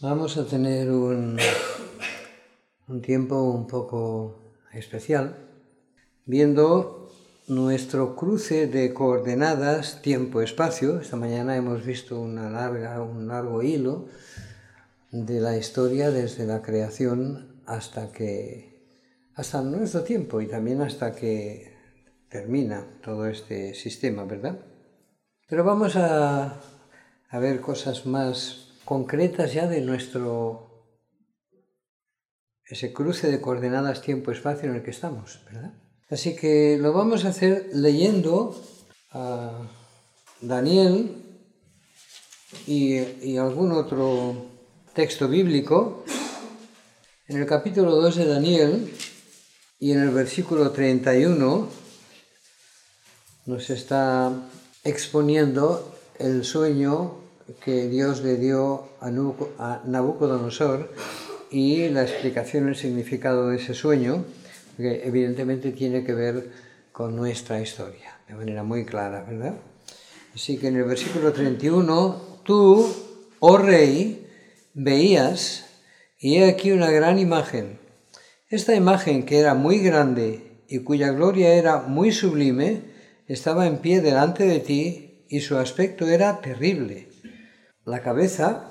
Vamos a tener un tiempo un poco especial viendo nuestro cruce de coordenadas tiempo-espacio. Esta mañana hemos visto un largo hilo de la historia desde la creación hasta nuestro tiempo y también hasta que termina todo este sistema, ¿verdad? Pero vamos a ver cosas más concretas ya de ese cruce de coordenadas tiempo-espacio en el que estamos, ¿verdad? Así que lo vamos a hacer leyendo a Daniel y algún otro texto bíblico. En el capítulo 2 de Daniel y en el versículo 31 nos está exponiendo el sueño que Dios le dio a Nabucodonosor y la explicación, el significado de ese sueño, que evidentemente tiene que ver con nuestra historia, de manera muy clara, ¿verdad? Así que en el versículo 31, tú, oh rey, veías, y he aquí una gran imagen. Esta imagen, que era muy grande y cuya gloria era muy sublime, estaba en pie delante de ti y su aspecto era terrible. La cabeza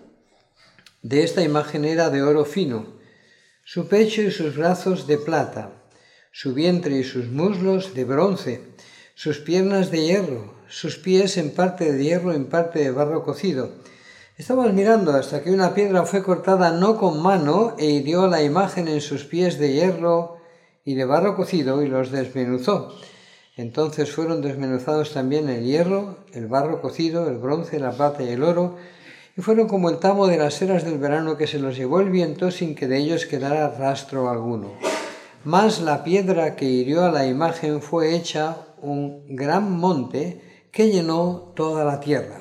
de esta imagen era de oro fino, su pecho y sus brazos de plata, su vientre y sus muslos de bronce, sus piernas de hierro, sus pies en parte de hierro y en parte de barro cocido. Estabas mirando hasta que una piedra fue cortada no con mano e hirió a la imagen en sus pies de hierro y de barro cocido y los desmenuzó. Entonces fueron desmenuzados también el hierro, el barro cocido, el bronce, la plata y el oro, y fueron como el tamo de las eras del verano que se los llevó el viento sin que de ellos quedara rastro alguno. Mas la piedra que hirió a la imagen fue hecha un gran monte que llenó toda la tierra.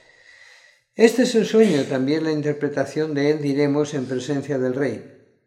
Este es el sueño, también la interpretación de él diremos en presencia del rey.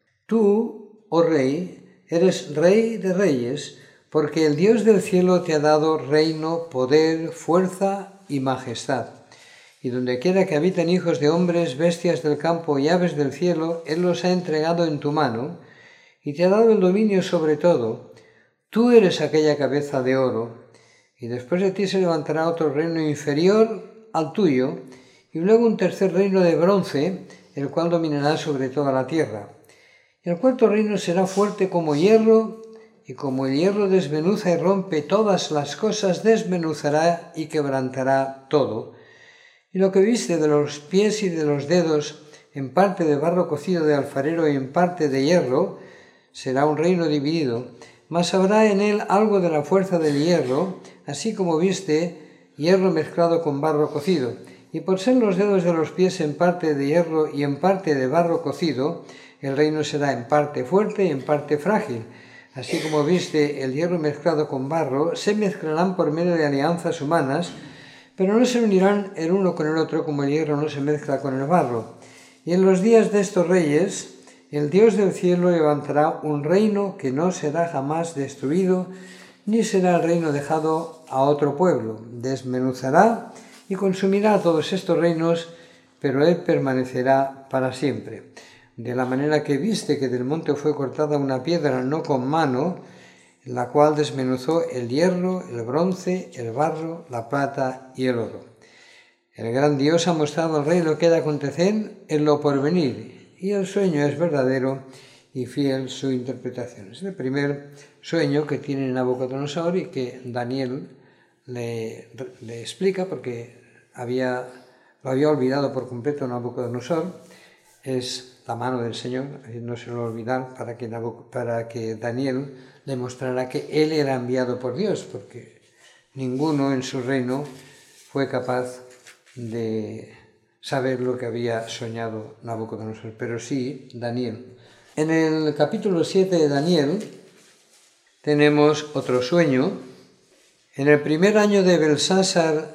Tú, oh rey, eres rey de reyes, porque el Dios del cielo te ha dado reino, poder, fuerza y majestad. Y donde quiera que habiten hijos de hombres, bestias del campo y aves del cielo, Él los ha entregado en tu mano y te ha dado el dominio sobre todo. Tú eres aquella cabeza de oro, y después de ti se levantará otro reino inferior al tuyo, y luego un tercer reino de bronce, el cual dominará sobre toda la tierra. Y el cuarto reino será fuerte como hierro, y como el hierro desmenuza y rompe todas las cosas, desmenuzará y quebrantará todo. Y lo que viste de los pies y de los dedos, en parte de barro cocido de alfarero y en parte de hierro, será un reino dividido, mas habrá en él algo de la fuerza del hierro, así como viste hierro mezclado con barro cocido. Y por ser los dedos de los pies en parte de hierro y en parte de barro cocido, el reino será en parte fuerte y en parte frágil. Así como viste el hierro mezclado con barro, se mezclarán por medio de alianzas humanas, pero no se unirán el uno con el otro como el hierro no se mezcla con el barro. Y en los días de estos reyes, el Dios del cielo levantará un reino que no será jamás destruido, ni será el reino dejado a otro pueblo. Desmenuzará y consumirá todos estos reinos, pero él permanecerá para siempre. De la manera que viste que del monte fue cortada una piedra no con mano, la cual desmenuzó el hierro, el bronce, el barro, la plata y el oro. El gran Dios ha mostrado al rey lo que ha de acontecer en lo porvenir, y el sueño es verdadero y fiel su interpretación. Es el primer sueño que tiene Nabucodonosor y que Daniel le explica porque lo había olvidado por completo Nabucodonosor. Es la mano del Señor, no se lo olvidar, para que Daniel demostrara que él era enviado por Dios, porque ninguno en su reino fue capaz de saber lo que había soñado Nabucodonosor, pero sí Daniel. En el capítulo 7 de Daniel tenemos otro sueño. En el primer año de Belsasar,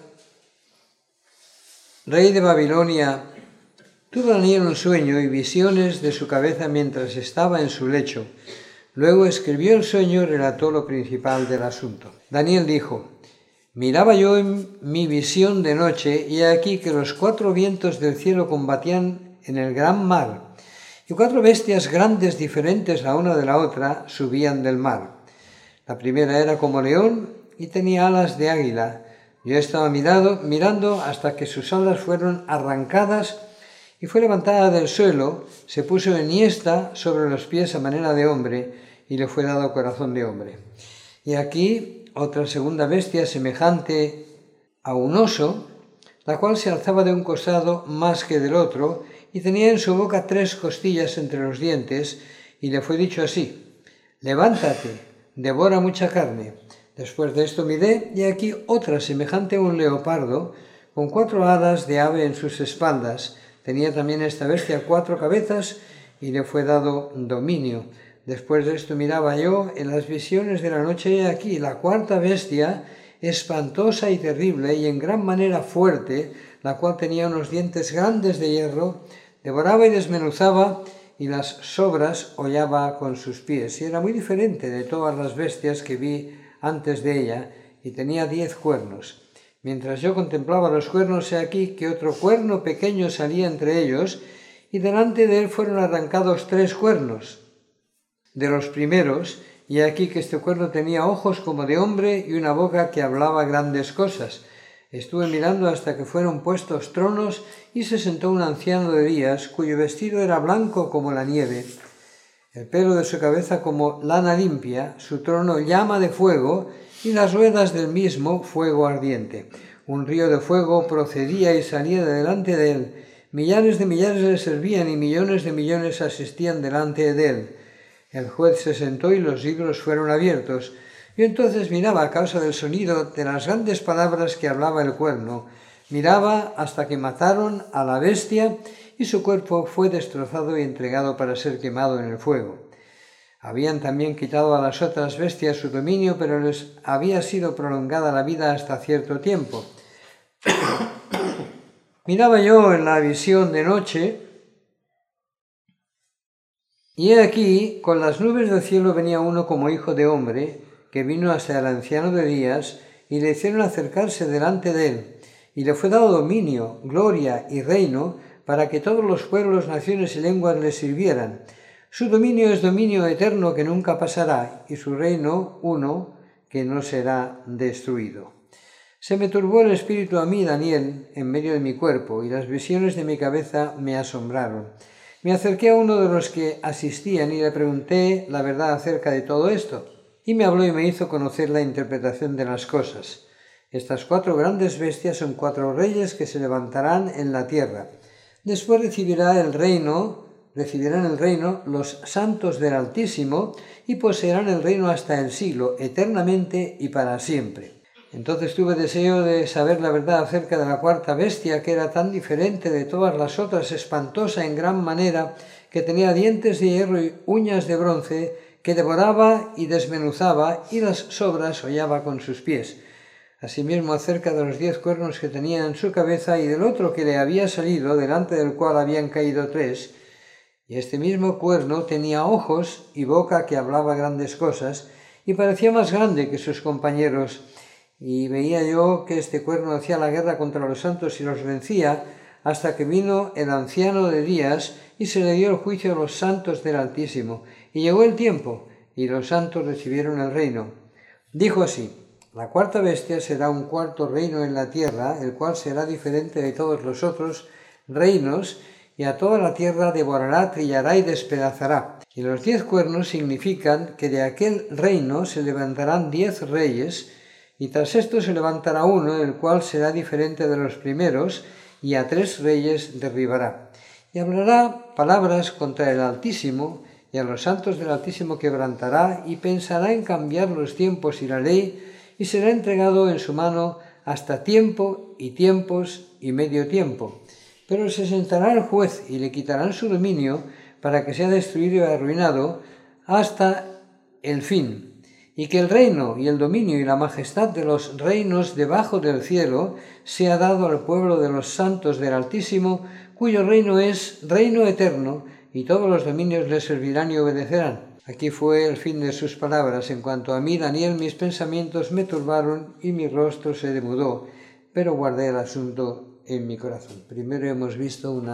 rey de Babilonia, tuvo Daniel un sueño y visiones de su cabeza mientras estaba en su lecho. Luego escribió el sueño y relató lo principal del asunto. Daniel dijo: Miraba yo en mi visión de noche, y he aquí que los 4 vientos del cielo combatían en el gran mar, y 4 bestias grandes diferentes la una de la otra subían del mar. La primera era como león y tenía alas de águila. Yo estaba mirando hasta que sus alas fueron arrancadas y fue levantada del suelo, se puso enhiesta sobre los pies a manera de hombre y le fue dado corazón de hombre. Y aquí otra segunda bestia semejante a un oso, la cual se alzaba de un costado más que del otro y tenía en su boca 3 costillas entre los dientes, y le fue dicho así: levántate, devora mucha carne. Después de esto miré, y aquí otra semejante a un leopardo, con 4 alas de ave en sus espaldas. Tenía también esta bestia 4 cabezas, y le fue dado dominio. Después de esto miraba yo en las visiones de la noche, y aquí la 4ª bestia, espantosa y terrible, y en gran manera fuerte, la cual tenía unos dientes grandes de hierro, devoraba y desmenuzaba, y las sobras hollaba con sus pies. Y era muy diferente de todas las bestias que vi antes de ella, y tenía 10 cuernos. Mientras yo contemplaba los cuernos, he aquí que otro cuerno pequeño salía entre ellos, y delante de él fueron arrancados 3 cuernos de los primeros, y aquí que este cuerno tenía ojos como de hombre y una boca que hablaba grandes cosas. Estuve mirando hasta que fueron puestos tronos, y se sentó un anciano de días, cuyo vestido era blanco como la nieve, el pelo de su cabeza como lana limpia, su trono llama de fuego, y las ruedas del mismo fuego ardiente. Un río de fuego procedía y salía de delante de él. Millares de millares le servían, y millones de millones asistían delante de él. El juez se sentó y los libros fueron abiertos. Yo entonces miraba a causa del sonido de las grandes palabras que hablaba el cuerno. Miraba hasta que mataron a la bestia, y su cuerpo fue destrozado y entregado para ser quemado en el fuego. Habían también quitado a las otras bestias su dominio, pero les había sido prolongada la vida hasta cierto tiempo. Miraba yo en la visión de noche, y he aquí, con las nubes del cielo venía uno como hijo de hombre, que vino hasta el anciano de días, y le hicieron acercarse delante de él, y le fue dado dominio, gloria y reino, para que todos los pueblos, naciones y lenguas le sirvieran. Su dominio es dominio eterno que nunca pasará, y su reino uno que no será destruido. Se me turbó el espíritu a mí, Daniel, en medio de mi cuerpo, y las visiones de mi cabeza me asombraron. Me acerqué a uno de los que asistían y le pregunté la verdad acerca de todo esto, y me habló y me hizo conocer la interpretación de las cosas. Estas 4 grandes bestias son 4 reyes que se levantarán en la tierra. Después recibirán el reino los santos del Altísimo, y poseerán el reino hasta el siglo, eternamente y para siempre. Entonces tuve deseo de saber la verdad acerca de la 4ª bestia, que era tan diferente de todas las otras, espantosa en gran manera, que tenía dientes de hierro y uñas de bronce, que devoraba y desmenuzaba, y las sobras hollaba con sus pies. Asimismo, acerca de los 10 cuernos que tenía en su cabeza, y del otro que le había salido, delante del cual habían caído 3, y este mismo cuerno tenía ojos y boca que hablaba grandes cosas, y parecía más grande que sus compañeros. Y veía yo que este cuerno hacía la guerra contra los santos y los vencía, hasta que vino el anciano de días, y se le dio el juicio a los santos del Altísimo. Y llegó el tiempo, y los santos recibieron el reino. Dijo así: la 4ª bestia será un 4º reino en la tierra, el cual será diferente de todos los otros reinos, y a toda la tierra devorará, trillará y despedazará. Y los 10 cuernos significan que de aquel reino se levantarán 10 reyes, y tras esto se levantará uno, el cual será diferente de los primeros, y a 3 reyes derribará. Y hablará palabras contra el Altísimo, y a los santos del Altísimo quebrantará, y pensará en cambiar los tiempos y la ley, y será entregado en su mano hasta tiempo y tiempos y medio tiempo. Pero se sentará el juez y le quitarán su dominio, para que sea destruido y arruinado hasta el fin, y que el reino y el dominio y la majestad de los reinos debajo del cielo sea dado al pueblo de los santos del Altísimo, cuyo reino es reino eterno, y todos los dominios le servirán y obedecerán. Aquí fue el fin de sus palabras. En cuanto a mí, Daniel, mis pensamientos me turbaron y mi rostro se demudó, pero guardé el asunto en mi corazón. Primero hemos visto una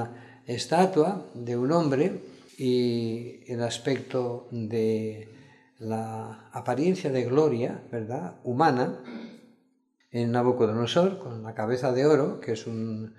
estatua de un hombre y el aspecto de la apariencia de gloria, ¿verdad?, humana, en Nabucodonosor, con la cabeza de oro, que es un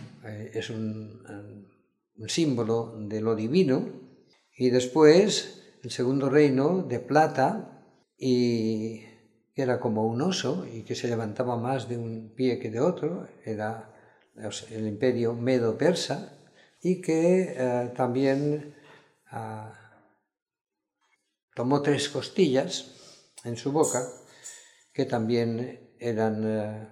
símbolo de lo divino, y después el segundo reino de plata, y que era como un oso y que se levantaba más de un pie que de otro, era el imperio medo-persa, y que también tomó 3 costillas en su boca, que también eran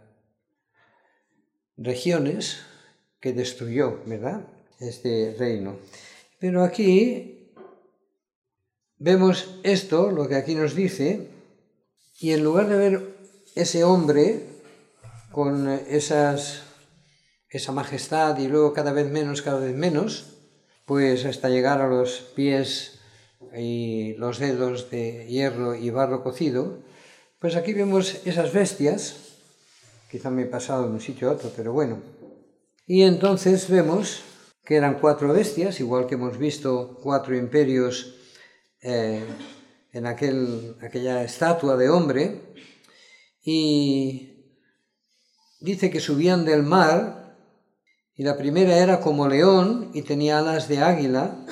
regiones que destruyó, ¿verdad?, este reino. Pero aquí vemos esto, lo que aquí nos dice, y en lugar de ver ese hombre con esa majestad y luego cada vez menos, pues hasta llegar a los pies y los dedos de hierro y barro cocido, pues aquí vemos esas bestias, quizá me he pasado de un sitio a otro, pero bueno, y entonces vemos que eran 4 bestias, igual que hemos visto 4 imperios en aquella estatua de hombre, y dice que subían del mar, y la primera era como león y tenía alas de águila,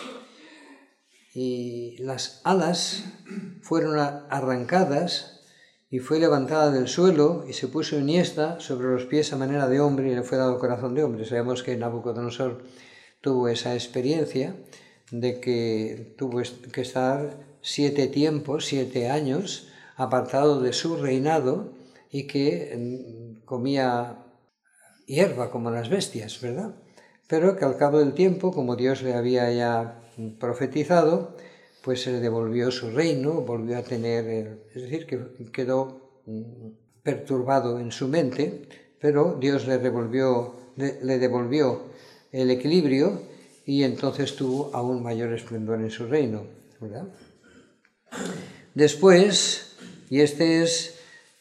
y las alas fueron arrancadas y fue levantada del suelo y se puso enhiesta sobre los pies a manera de hombre y le fue dado corazón de hombre. Sabemos que Nabucodonosor tuvo esa experiencia de que tuvo que estar 7 tiempos, 7 años, apartado de su reinado y que comía hierba como las bestias, ¿verdad? Pero que al cabo del tiempo, como Dios le había ya profetizado, pues se le devolvió su reino, volvió a tener, es decir, que quedó perturbado en su mente, pero Dios le devolvió el equilibrio y entonces tuvo aún mayor esplendor en su reino, ¿verdad? Después, y este es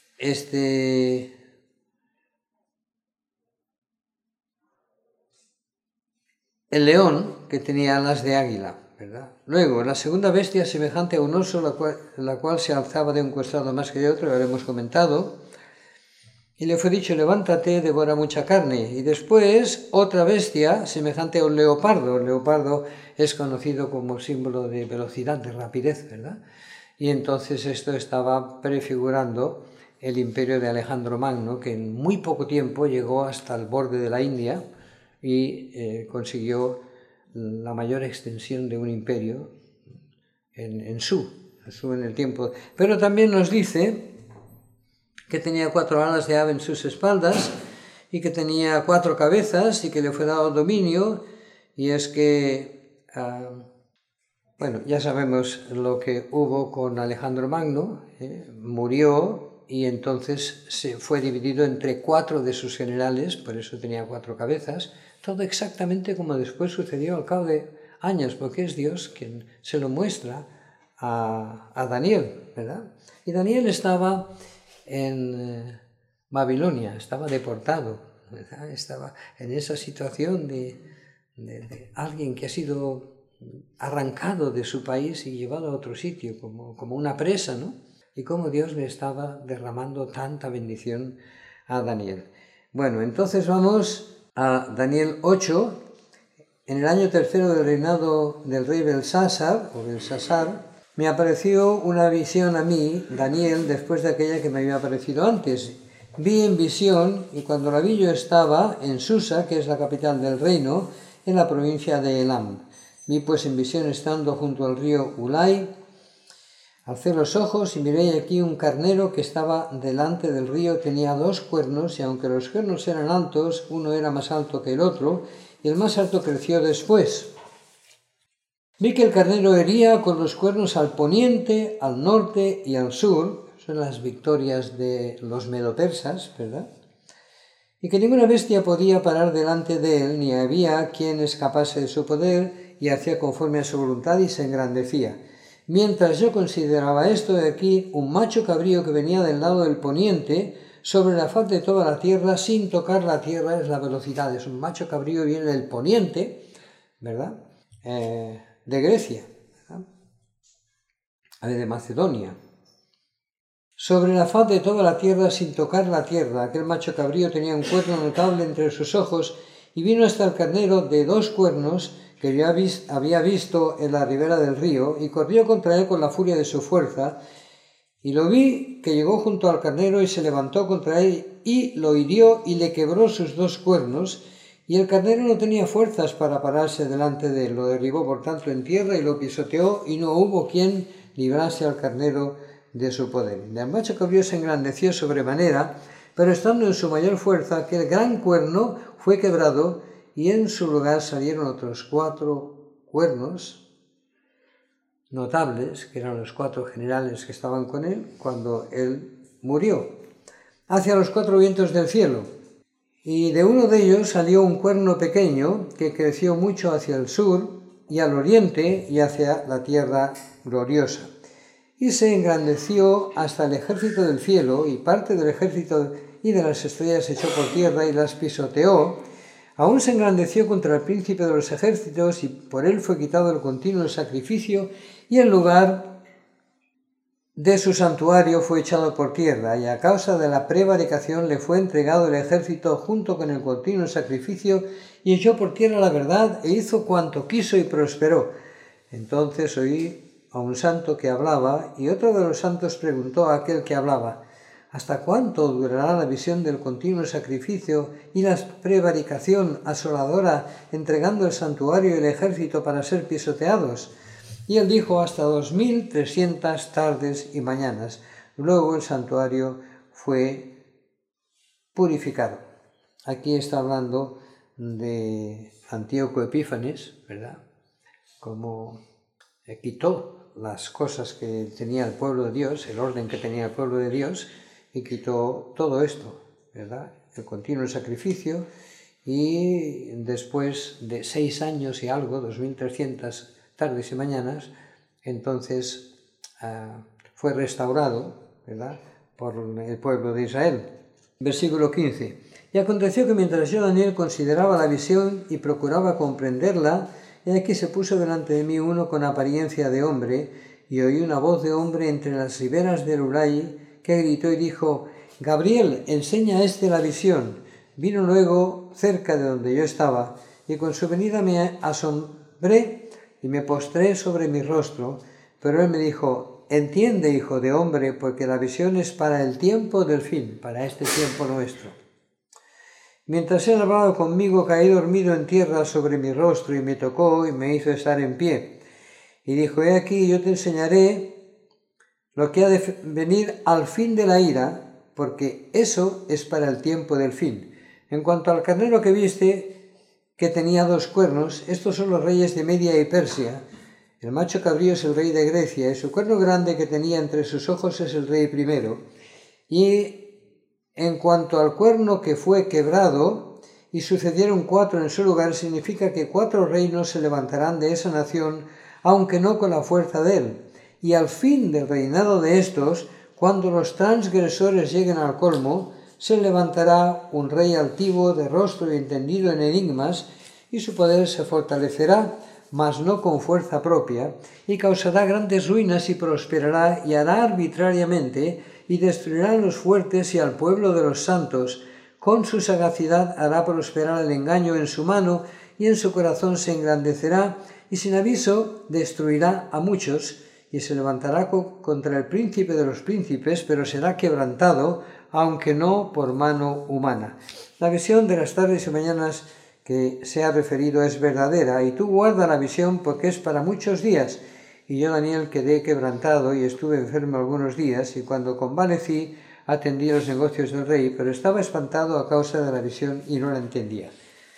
el león que tenía alas de águila, ¿verdad? Luego, la segunda bestia semejante a un oso, la cual se alzaba de un costado más que de otro, lo hemos comentado, y le fue dicho, levántate, devora mucha carne. Y después, otra bestia semejante a un leopardo. El leopardo es conocido como símbolo de velocidad, de rapidez, ¿verdad? Y entonces esto estaba prefigurando el imperio de Alejandro Magno, que en muy poco tiempo llegó hasta el borde de la India y consiguió la mayor extensión de un imperio en el tiempo. Pero también nos dice que tenía 4 alas de ave en sus espaldas y que tenía 4 cabezas y que le fue dado dominio, y es que, bueno, ya sabemos lo que hubo con Alejandro Magno, murió y entonces se fue dividido entre 4 de sus generales, por eso tenía 4 cabezas, todo exactamente como después sucedió al cabo de años, porque es Dios quien se lo muestra a Daniel, ¿verdad? Y Daniel estaba en Babilonia, estaba deportado, ¿verdad? Estaba en esa situación de alguien que ha sido arrancado de su país y llevado a otro sitio, como una presa, ¿no? Y cómo Dios le estaba derramando tanta bendición a Daniel. Bueno, entonces vamos a Daniel 8. En el año 3 del reinado del rey Belsasar, me apareció una visión a mí, Daniel, después de aquella que me había aparecido antes. Vi en visión, y cuando la vi yo estaba en Susa, que es la capital del reino, en la provincia de Elam. Vi pues en visión estando junto al río Ulai, alcé los ojos y miré aquí un carnero que estaba delante del río, tenía 2 cuernos, y aunque los cuernos eran altos, uno era más alto que el otro, y el más alto creció después. Vi que el carnero hería con los cuernos al poniente, al norte y al sur, son las victorias de los medopersas, ¿verdad? Y que ninguna bestia podía parar delante de él, ni había quien escapase de su poder, y hacía conforme a su voluntad y se engrandecía. Mientras yo consideraba esto, de aquí un macho cabrío que venía del lado del poniente, sobre la faz de toda la tierra, sin tocar la tierra, es la velocidad, es un macho cabrío, viene del poniente, ¿verdad? De Grecia, ¿verdad? De Macedonia. Sobre la faz de toda la tierra, sin tocar la tierra, aquel macho cabrío tenía un cuerno notable entre sus ojos, y vino hasta el carnero de 2 cuernos que yo había visto en la ribera del río, y corrió contra él con la furia de su fuerza, y lo vi que llegó junto al carnero y se levantó contra él, y lo hirió y le quebró sus 2 cuernos, y el carnero no tenía fuerzas para pararse delante de él, lo derribó por tanto en tierra y lo pisoteó, y no hubo quien librase al carnero de su poder. El macho cabrío se engrandeció sobremanera, pero estando en su mayor fuerza, aquel gran cuerno fue quebrado, y en su lugar salieron otros 4 cuernos notables, que eran los 4 generales que estaban con él cuando él murió, hacia los 4 vientos del cielo. Y de uno de ellos salió un cuerno pequeño que creció mucho hacia el sur y al oriente y hacia la tierra gloriosa. Y se engrandeció hasta el ejército del cielo, y parte del ejército y de las estrellas echó por tierra y las pisoteó. Aún se engrandeció contra el príncipe de los ejércitos, y por él fue quitado el continuo sacrificio, y el lugar de su santuario fue echado por tierra, y a causa de la prevaricación le fue entregado el ejército junto con el continuo sacrificio, y echó por tierra la verdad, e hizo cuanto quiso y prosperó. Entonces oí a un santo que hablaba, y otro de los santos preguntó a aquel que hablaba: ¿hasta cuánto durará la visión del continuo sacrificio y la prevaricación asoladora, entregando el santuario y el ejército para ser pisoteados? Y él dijo: hasta 2300 tardes y mañanas. Luego el santuario fue purificado. Aquí está hablando de Antíoco Epífanes, ¿verdad? Como quitó las cosas que tenía el pueblo de Dios, el orden que tenía el pueblo de Dios, y quitó todo esto, ¿verdad? El continuo sacrificio, y después de 6 años y algo, 2300 tardes y mañanas, entonces fue restaurado, ¿verdad?, por el pueblo de Israel. Versículo 15. Y aconteció que mientras yo, Daniel, consideraba la visión y procuraba comprenderla, y aquí se puso delante de mí uno con apariencia de hombre, y oí una voz de hombre entre las riberas del Ulai, que gritó y dijo: Gabriel, enseña a este la visión. Vino luego cerca de donde yo estaba, y con su venida me asombré y me postré sobre mi rostro, pero él me dijo: entiende, hijo de hombre, porque la visión es para el tiempo del fin, para este tiempo nuestro. Mientras él hablaba conmigo, caí dormido en tierra sobre mi rostro, y me tocó y me hizo estar en pie. Y dijo: he aquí, yo te enseñaré lo que ha de venir al fin de la ira, porque eso es para el tiempo del fin. En cuanto al carnero que viste, que tenía 2 cuernos, estos son los reyes de Media y Persia. El macho cabrío es el rey de Grecia, y su cuerno grande que tenía entre sus ojos es el rey primero. Y en cuanto al cuerno que fue quebrado, y sucedieron 4 en su lugar, significa que 4 reinos se levantarán de esa nación, aunque no con la fuerza de él. Y al fin del reinado de estos, cuando los transgresores lleguen al colmo, se levantará un rey altivo, de rostro y entendido en enigmas, y su poder se fortalecerá, mas no con fuerza propia, y causará grandes ruinas y prosperará, y hará arbitrariamente, y destruirá a los fuertes y al pueblo de los santos. Con su sagacidad hará prosperar el engaño en su mano, y en su corazón se engrandecerá, y sin aviso destruirá a muchos, y se levantará contra el príncipe de los príncipes, pero será quebrantado, aunque no por mano humana. La visión de las tardes y mañanas que se ha referido es verdadera, y tú guarda la visión porque es para muchos días. Y yo, Daniel, quedé quebrantado y estuve enfermo algunos días, y cuando convalecí atendí los negocios del rey, pero estaba espantado a causa de la visión y no la entendía.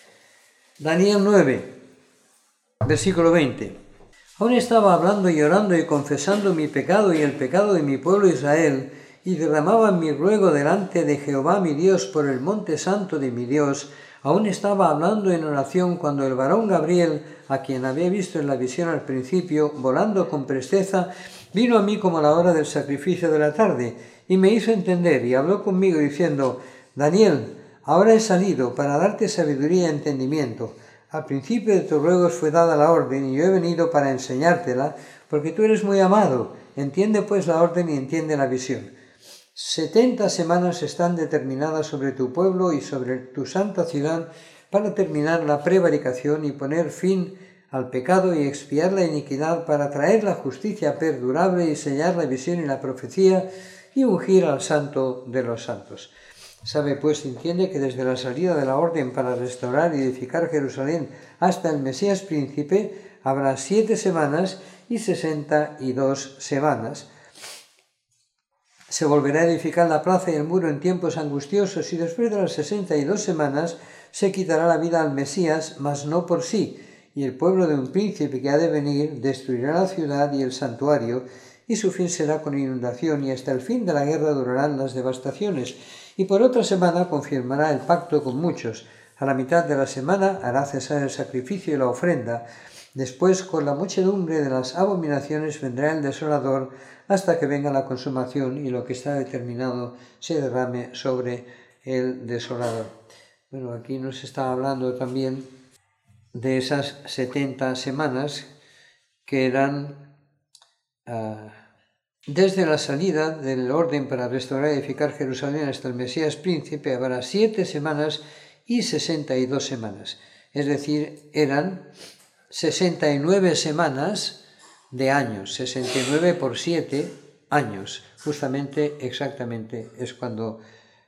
Daniel 9, versículo 20. Aún estaba hablando y orando y confesando mi pecado y el pecado de mi pueblo Israel, y derramaba mi ruego delante de Jehová mi Dios por el monte santo de mi Dios. Aún estaba hablando en oración cuando el varón Gabriel, a quien había visto en la visión al principio, volando con presteza, vino a mí como a la hora del sacrificio de la tarde, y me hizo entender, y habló conmigo diciendo: Daniel, ahora he salido para darte sabiduría y entendimiento. Al principio de tus ruegos fue dada la orden, y yo he venido para enseñártela, porque tú eres muy amado. Entiende pues la orden y entiende la visión. 70 semanas están determinadas sobre tu pueblo y sobre tu santa ciudad para terminar la prevaricación y poner fin al pecado y expiar la iniquidad, para traer la justicia perdurable y sellar la visión y la profecía y ungir al santo de los santos. Sabe pues, entiende que desde la salida de la orden para restaurar y edificar Jerusalén hasta el Mesías príncipe habrá 7 semanas y 62 semanas. Se volverá a edificar la plaza y el muro en tiempos angustiosos, y después de las 62 semanas se quitará la vida al Mesías, mas no por sí, y el pueblo de un príncipe que ha de venir destruirá la ciudad y el santuario, y su fin será con inundación, y hasta el fin de la guerra durarán las devastaciones. Y por otra semana confirmará el pacto con muchos. A la mitad de la semana hará cesar el sacrificio y la ofrenda. Después, con la muchedumbre de las abominaciones, vendrá el desolador, hasta que venga la consumación y lo que está determinado se derrame sobre el desolador. Bueno, aquí nos está hablando también de esas 70 semanas que eran desde la salida del orden para restaurar y edificar Jerusalén hasta el Mesías príncipe. Habrá 7 semanas y 62 semanas. Es decir, eran 69 semanas de años, 69 por 7 años. Justamente, exactamente, es cuando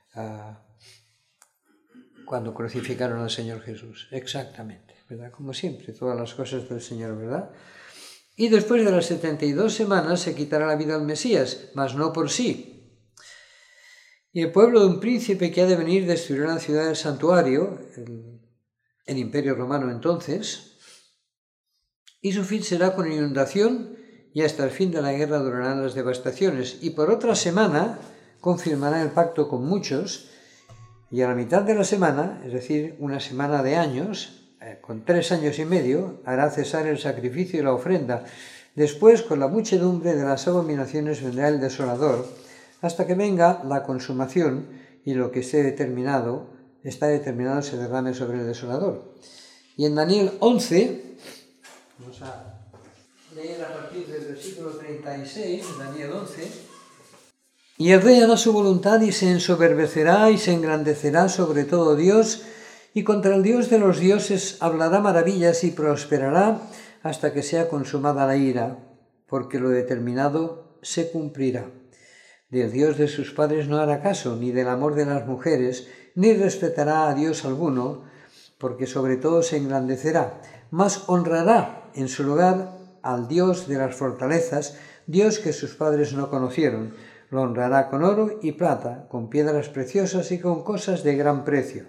crucificaron al Señor Jesús. Exactamente, ¿verdad? Como siempre, todas las cosas del Señor, ¿verdad? Y después de las 72 semanas se quitará la vida al Mesías, mas no por sí. Y el pueblo de un príncipe que ha de venir destruirá la ciudad del santuario, el imperio romano entonces, y su fin será con inundación, y hasta el fin de la guerra durarán las devastaciones. Y por otra semana confirmará el pacto con muchos, y a la mitad de la semana, es decir, una semana de años, con 3 años y medio, hará cesar el sacrificio y la ofrenda. Después, con la muchedumbre de las abominaciones, vendrá el desolador, hasta que venga la consumación, y lo que está determinado se derrame sobre el desolador. Y en Daniel 11, vamos a leer a partir del versículo 36, Daniel 11, y el rey hará su voluntad y se ensoberbecerá y se engrandecerá sobre todo Dios, y contra el Dios de los dioses hablará maravillas y prosperará hasta que sea consumada la ira, porque lo determinado se cumplirá. Del Dios de sus padres no hará caso, ni del amor de las mujeres, ni respetará a Dios alguno, porque sobre todo se engrandecerá, mas honrará en su lugar al Dios de las fortalezas, Dios que sus padres no conocieron. Lo honrará con oro y plata, con piedras preciosas y con cosas de gran precio.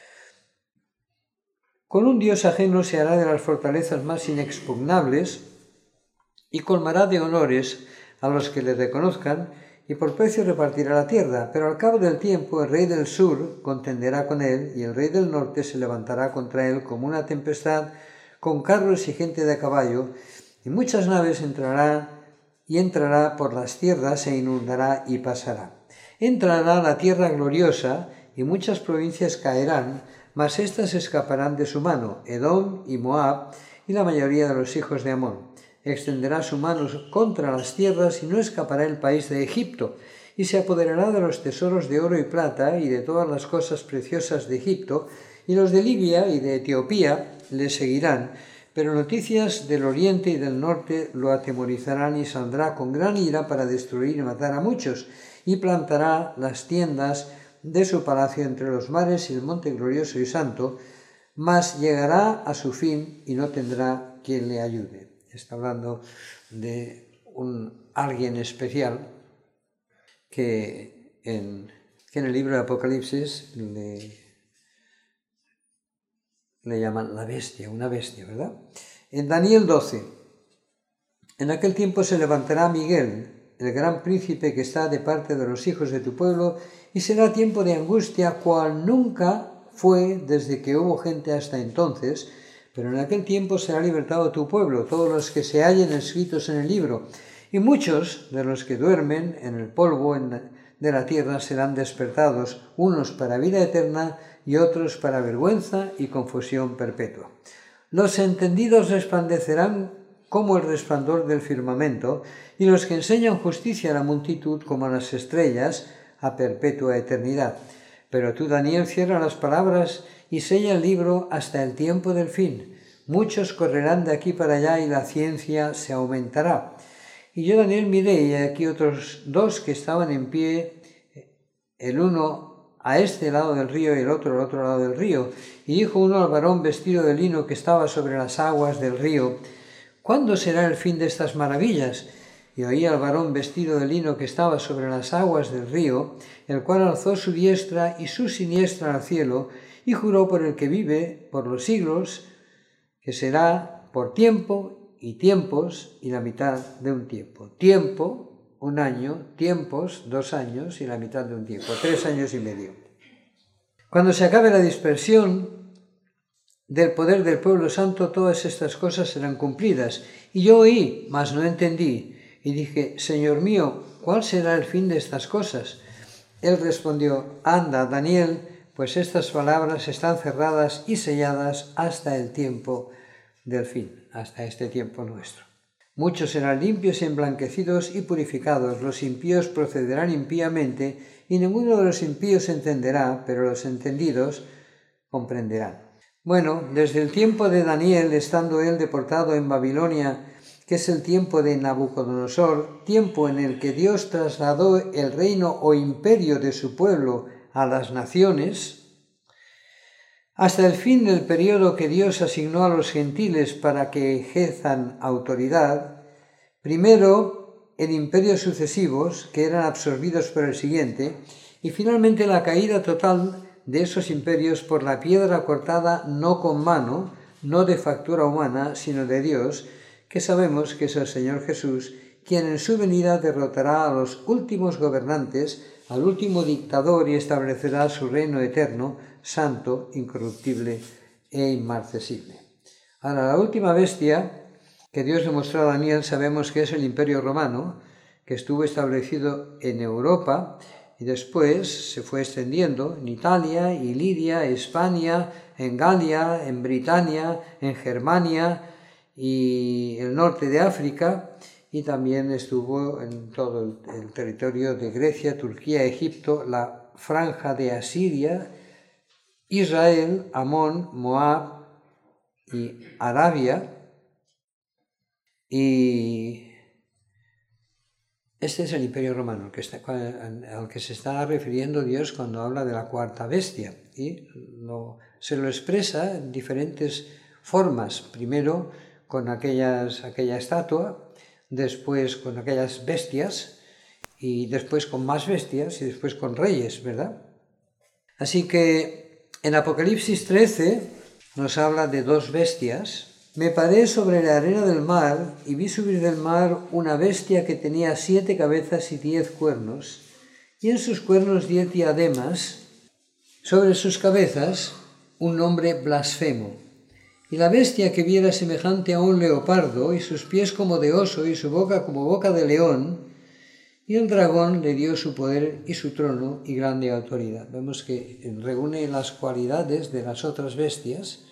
Con un Dios ajeno se hará de las fortalezas más inexpugnables y colmará de honores a los que le reconozcan, y por precio repartirá la tierra. Pero al cabo del tiempo el rey del sur contenderá con él, y el rey del norte se levantará contra él como una tempestad, con carros y gente de caballo, y muchas naves entrará por las tierras, se inundará y pasará. Entrará la tierra gloriosa, y muchas provincias caerán, mas éstas escaparán de su mano, Edom y Moab, y la mayoría de los hijos de Amón. Extenderá su mano contra las tierras, y no escapará el país de Egipto, y se apoderará de los tesoros de oro y plata, y de todas las cosas preciosas de Egipto, y los de Libia y de Etiopía le seguirán, pero noticias del oriente y del norte lo atemorizarán, y saldrá con gran ira para destruir y matar a muchos, y plantará las tiendas de su palacio entre los mares y el monte glorioso y santo, mas llegará a su fin y no tendrá quien le ayude. Está hablando de alguien especial que en el libro de Apocalipsis le llaman la bestia, una bestia, ¿verdad? En Daniel 12, en aquel tiempo se levantará Miguel, el gran príncipe que está de parte de los hijos de tu pueblo, y será tiempo de angustia cual nunca fue desde que hubo gente hasta entonces, pero en aquel tiempo será libertado tu pueblo, todos los que se hallen escritos en el libro, y muchos de los que duermen en el polvo de la tierra serán despertados, unos para vida eterna y otros para vergüenza y confusión perpetua. Los entendidos resplandecerán como el resplandor del firmamento, y los que enseñan justicia a la multitud como a las estrellas a perpetua eternidad. Pero tú, Daniel, cierra las palabras y sella el libro hasta el tiempo del fin. Muchos correrán de aquí para allá y la ciencia se aumentará. Y yo, Daniel, miré, y aquí otros dos que estaban en pie, el uno a este lado del río y el otro al otro lado del río. Y dijo uno al varón vestido de lino que estaba sobre las aguas del río: ¿Cuándo será el fin de estas maravillas? Y oí al varón vestido de lino que estaba sobre las aguas del río, el cual alzó su diestra y su siniestra al cielo, y juró por el que vive por los siglos, que será por tiempo y tiempos y la mitad de un tiempo. Tiempo, 1 año; tiempos, 2 años y la mitad de un tiempo, 3 años y medio. Cuando se acabe la dispersión del poder del pueblo santo, todas estas cosas serán cumplidas. Y yo oí, mas no entendí, y dije: Señor mío, ¿cuál será el fin de estas cosas? Él respondió: Anda, Daniel, pues estas palabras están cerradas y selladas hasta el tiempo del fin, hasta este tiempo nuestro. Muchos serán limpios y emblanquecidos y purificados. Los impíos procederán impíamente, y ninguno de los impíos entenderá, pero los entendidos comprenderán. Bueno, desde el tiempo de Daniel, estando él deportado en Babilonia, que es el tiempo de Nabucodonosor, tiempo en el que Dios trasladó el reino o imperio de su pueblo a las naciones, hasta el fin del periodo que Dios asignó a los gentiles para que ejerzan autoridad, primero en imperios sucesivos que eran absorbidos por el siguiente, y finalmente la caída total de esos imperios por la piedra cortada no con mano, no de factura humana, sino de Dios, que sabemos que es el Señor Jesús, quien en su venida derrotará a los últimos gobernantes, al último dictador, y establecerá su reino eterno, santo, incorruptible e inmarcesible. Ahora, la última bestia que Dios le mostró a Daniel sabemos que es el Imperio Romano, que estuvo establecido en Europa y después se fue extendiendo en Italia, Iliria, España, en Galia, en Britania, en Germania y el norte de África, y también estuvo en todo el territorio de Grecia, Turquía, Egipto, la franja de Asiria, Israel, Amón, Moab y Arabia. Y este es el Imperio Romano al que se está refiriendo Dios cuando habla de la cuarta bestia, y se lo expresa en diferentes formas. Primero con aquella estatua, después con aquellas bestias, y después con más bestias, y después con reyes, ¿verdad? Así que en Apocalipsis 13 nos habla de 2 bestias. Me paré sobre la arena del mar y vi subir del mar una bestia que tenía 7 cabezas y 10 cuernos, y en sus cuernos 10 diademas, sobre sus cabezas un nombre blasfemo. Y la bestia que vi era semejante a un leopardo, y sus pies como de oso, y su boca como boca de león, y el dragón le dio su poder y su trono y grande autoridad. Vemos que reúne las cualidades de las otras bestias,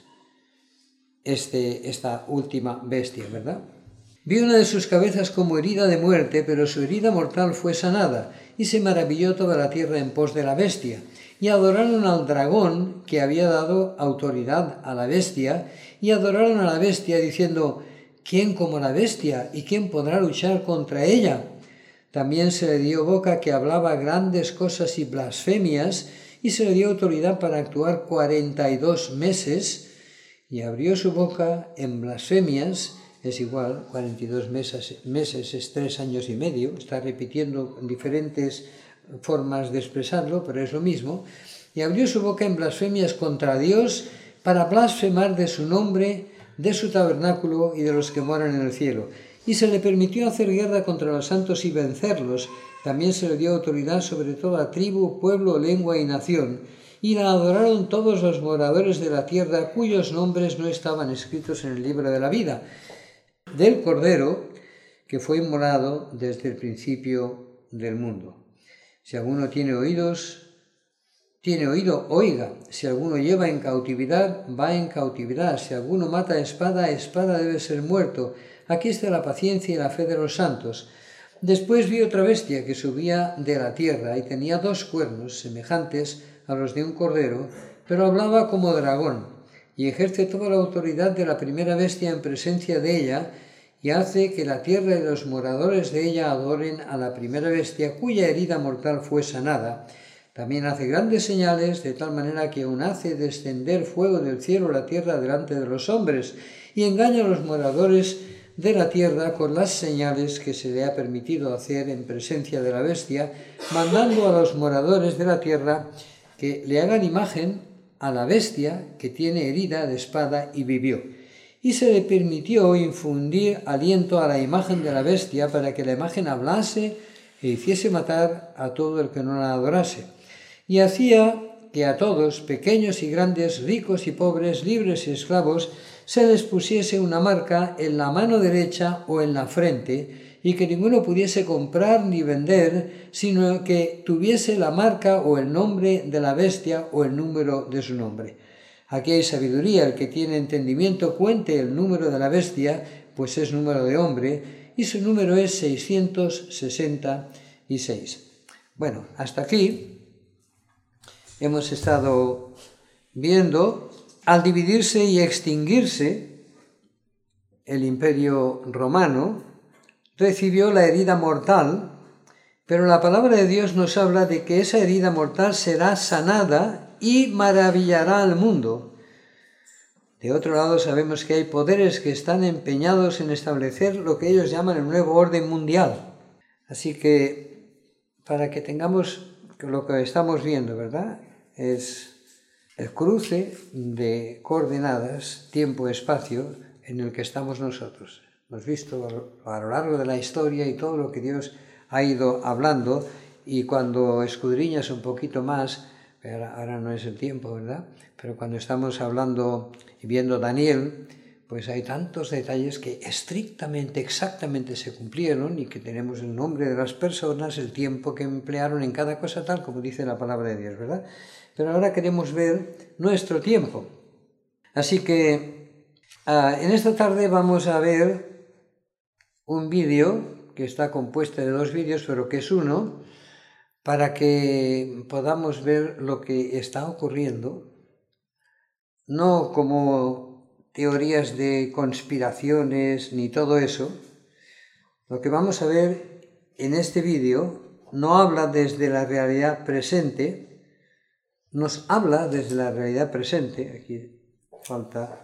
esta última bestia, ¿verdad? Vi una de sus cabezas como herida de muerte, pero su herida mortal fue sanada, y se maravilló toda la tierra en pos de la bestia. Y adoraron al dragón que había dado autoridad a la bestia, y adoraron a la bestia diciendo: ¿quién como la bestia? ¿Y quién podrá luchar contra ella? También se le dio boca que hablaba grandes cosas y blasfemias, y se le dio autoridad para actuar 42 meses, y abrió su boca en blasfemias. Es igual, 42 meses es 3 años y medio, está repitiendo diferentes formas de expresarlo, pero es lo mismo. Y abrió su boca en blasfemias contra Dios, para blasfemar de su nombre, de su tabernáculo y de los que moran en el cielo. Y se le permitió hacer guerra contra los santos y vencerlos. También se le dio autoridad sobre toda tribu, pueblo, lengua y nación. Y la adoraron todos los moradores de la tierra, cuyos nombres no estaban escritos en el libro de la vida del Cordero, que fue inmolado desde el principio del mundo. Si alguno tiene oídos, tiene oído, oiga. Si alguno lleva en cautividad, va en cautividad. Si alguno mata a espada debe ser muerto. Aquí está la paciencia y la fe de los santos. Después vi otra bestia que subía de la tierra y tenía 2 cuernos semejantes a los de un cordero, pero hablaba como dragón, y ejerce toda la autoridad de la primera bestia en presencia de ella, y hace que la tierra y los moradores de ella adoren a la primera bestia, cuya herida mortal fue sanada. También hace grandes señales, de tal manera que aún hace descender fuego del cielo a la tierra delante de los hombres, y engaña a los moradores de la tierra con las señales que se le ha permitido hacer en presencia de la bestia, mandando a los moradores de la tierra que le hagan imagen a la bestia que tiene herida de espada y vivió. Y se le permitió infundir aliento a la imagen de la bestia para que la imagen hablase e hiciese matar a todo el que no la adorase. Y hacía que a todos, pequeños y grandes, ricos y pobres, libres y esclavos, se les pusiese una marca en la mano derecha o en la frente, y que ninguno pudiese comprar ni vender, sino que tuviese la marca o el nombre de la bestia o el número de su nombre. Aquí hay sabiduría. El que tiene entendimiento cuente el número de la bestia, pues es número de hombre, y su número es 666. Bueno, hasta aquí hemos estado viendo, al dividirse y extinguirse el Imperio Romano, recibió la herida mortal, pero la palabra de Dios nos habla de que esa herida mortal será sanada y maravillará al mundo. De otro lado, sabemos que hay poderes que están empeñados en establecer lo que ellos llaman el nuevo orden mundial. Así que, para que tengamos lo que estamos viendo, ¿verdad?, es el cruce de coordenadas, tiempo-espacio, en el que estamos nosotros. Hemos visto a lo largo de la historia y todo lo que Dios ha ido hablando, y cuando escudriñas un poquito más, ahora no es el tiempo, ¿verdad?, pero cuando estamos hablando y viendo Daniel, pues hay tantos detalles que estrictamente, exactamente se cumplieron, y que tenemos el nombre de las personas, el tiempo que emplearon en cada cosa, tal como dice la palabra de Dios, ¿verdad? Pero ahora queremos ver nuestro tiempo. Así que en esta tarde vamos a ver un vídeo que está compuesto de 2 vídeos, pero que es uno, para que podamos ver lo que está ocurriendo, no como teorías de conspiraciones ni todo eso. Lo que vamos a ver en este vídeo no habla desde la realidad presente, nos habla desde la realidad presente, aquí falta,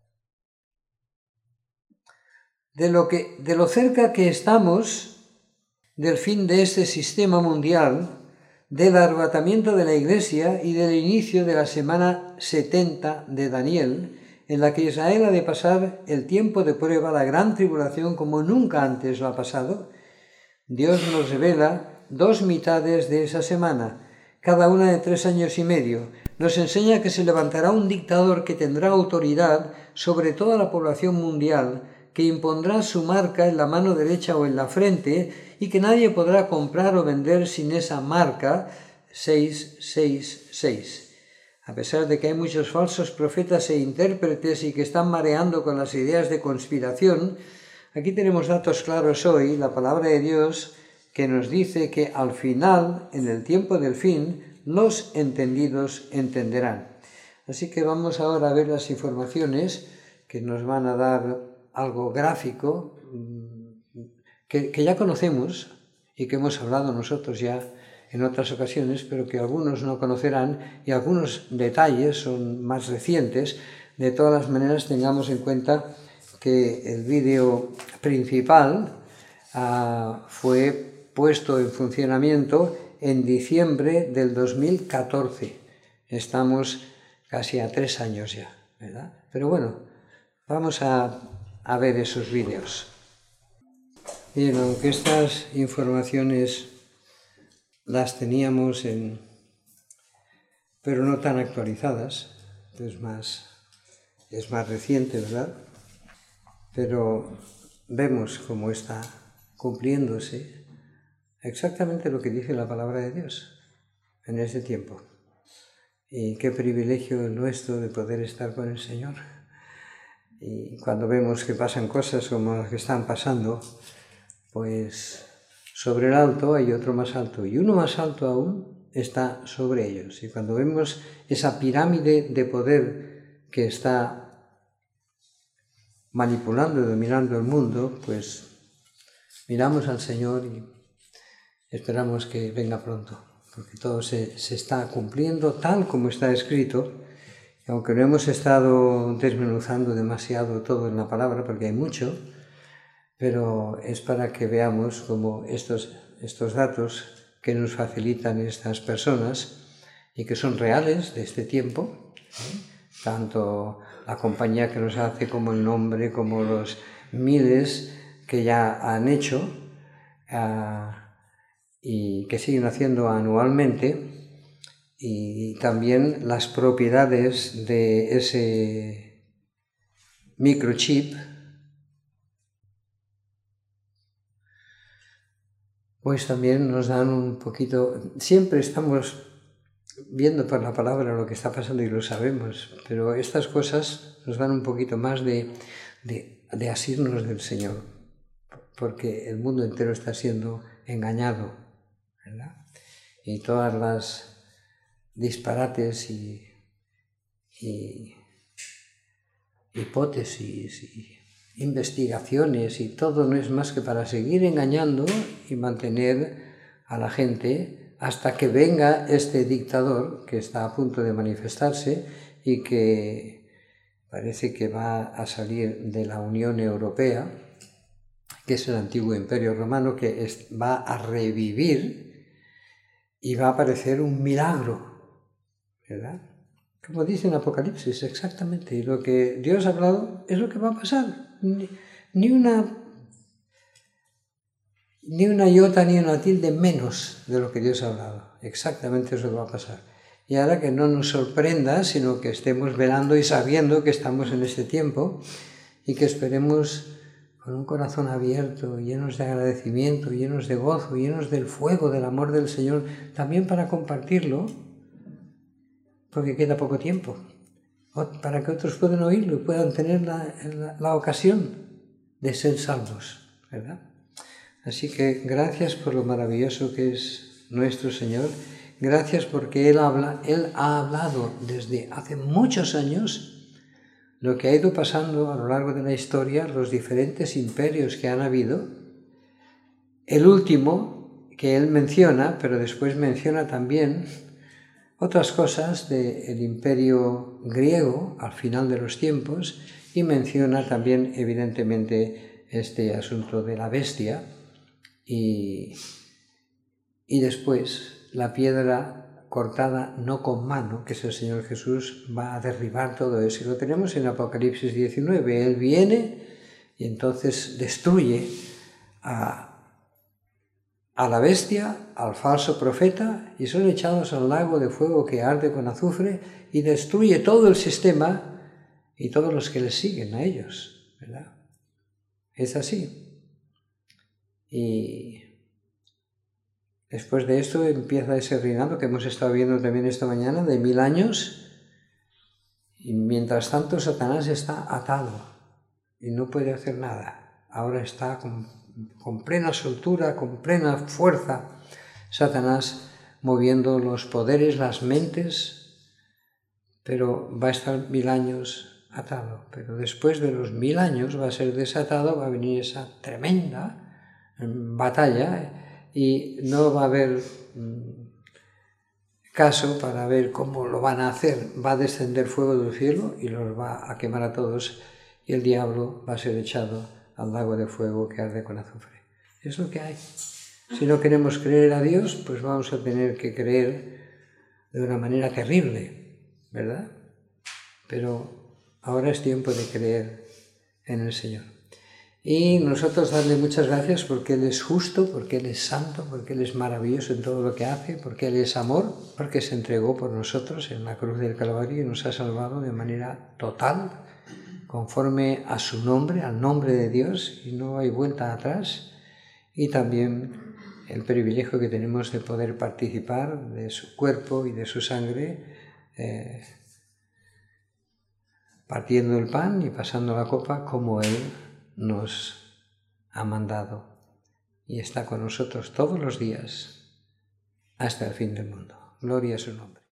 de lo cerca que estamos del fin de este sistema mundial, del arrebatamiento de la Iglesia y del inicio de la semana 70 de Daniel, en la que Israel ha de pasar el tiempo de prueba, la gran tribulación, como nunca antes lo ha pasado. Dios nos revela 2 mitades de esa semana, cada una de 3 años y medio. Nos enseña que se levantará un dictador que tendrá autoridad sobre toda la población mundial, que impondrá su marca en la mano derecha o en la frente, y que nadie podrá comprar o vender sin esa marca 666. A pesar de que hay muchos falsos profetas e intérpretes y que están mareando con las ideas de conspiración, aquí tenemos datos claros hoy, la palabra de Dios, que nos dice que al final, en el tiempo del fin, los entendidos entenderán. Así que vamos ahora a ver las informaciones que nos van a dar algo gráfico, que ya conocemos y que hemos hablado nosotros ya en otras ocasiones, pero que algunos no conocerán, y algunos detalles son más recientes. De todas las maneras, tengamos en cuenta que el vídeo principal fue puesto en funcionamiento en diciembre del 2014. Estamos casi a 3 años ya, ¿verdad? Pero bueno, vamos a ver esos vídeos. Bien, aunque estas informaciones las teníamos pero no tan actualizadas, es más reciente, ¿verdad? Pero vemos cómo está cumpliéndose exactamente lo que dice la palabra de Dios en ese tiempo. Y qué privilegio el nuestro de poder estar con el Señor. Y cuando vemos que pasan cosas como las que están pasando, pues sobre el alto hay otro más alto, y uno más alto aún está sobre ellos. Y cuando vemos esa pirámide de poder que está manipulando y dominando el mundo, pues miramos al Señor y esperamos que venga pronto, porque todo se está cumpliendo tal como está escrito. Y aunque no hemos estado desmenuzando demasiado todo en la palabra, porque hay mucho, pero es para que veamos cómo estos datos que nos facilitan estas personas y que son reales de este tiempo, tanto la compañía que nos hace como el nombre, como los miles que ya han hecho y que siguen haciendo anualmente, y también las propiedades de ese microchip, pues también nos dan un poquito. Siempre estamos viendo por la palabra lo que está pasando y lo sabemos, pero estas cosas nos dan un poquito más de asirnos del Señor, porque el mundo entero está siendo engañado, ¿verdad? Y todas las disparates y hipótesis y investigaciones y todo no es más que para seguir engañando y mantener a la gente hasta que venga este dictador que está a punto de manifestarse y que parece que va a salir de la Unión Europea, que es el antiguo Imperio Romano, que va a revivir y va a aparecer un milagro, ¿verdad? Como dice en Apocalipsis, exactamente. Y lo que Dios ha hablado es lo que va a pasar. Ni una iota ni una tilde menos de lo que Dios ha hablado. Exactamente eso va a pasar. Y ahora que no nos sorprenda, sino que estemos velando y sabiendo que estamos en este tiempo y que esperemos con un corazón abierto, llenos de agradecimiento, llenos de gozo, llenos del fuego, del amor del Señor, también para compartirlo, porque queda poco tiempo, para que otros puedan oírlo y puedan tener la ocasión de ser salvos, ¿verdad? Así que gracias por lo maravilloso que es nuestro Señor, gracias porque Él ha hablado desde hace muchos años lo que ha ido pasando a lo largo de la historia, los diferentes imperios que han habido. El último que Él menciona, pero después menciona también otras cosas del imperio griego al final de los tiempos, y menciona también evidentemente este asunto de la bestia y después la piedra cortada no con mano, que es el Señor Jesús, va a derribar todo eso. Y lo tenemos en Apocalipsis 19. Él viene y entonces destruye a la bestia, al falso profeta, y son echados al lago de fuego que arde con azufre y destruye todo el sistema y todos los que les siguen a ellos, ¿verdad? Es así. Y después de esto empieza ese reinado que hemos estado viendo también esta mañana, de 1000 años, y mientras tanto Satanás está atado y no puede hacer nada. Ahora está con plena soltura, con plena fuerza, Satanás moviendo los poderes, las mentes, pero va a estar 1000 años atado. Pero después de los 1000 años va a ser desatado, va a venir esa tremenda batalla y no va a haber caso para ver cómo lo van a hacer. Va a descender fuego del cielo y los va a quemar a todos, y el diablo va a ser echado al lago de fuego que arde con azufre. Es lo que hay. Si no queremos creer a Dios, pues vamos a tener que creer de una manera terrible, ¿verdad? Pero ahora es tiempo de creer en el Señor. Y nosotros darle muchas gracias porque Él es justo, porque Él es santo, porque Él es maravilloso en todo lo que hace, porque Él es amor, porque se entregó por nosotros en la cruz del Calvario y nos ha salvado de manera total, conforme a su nombre, al nombre de Dios, y no hay vuelta atrás. Y también el privilegio que tenemos de poder participar de su cuerpo y de su sangre partiendo el pan y pasando la copa como Él nos ha mandado y está con nosotros todos los días hasta el fin del mundo. Gloria a su nombre.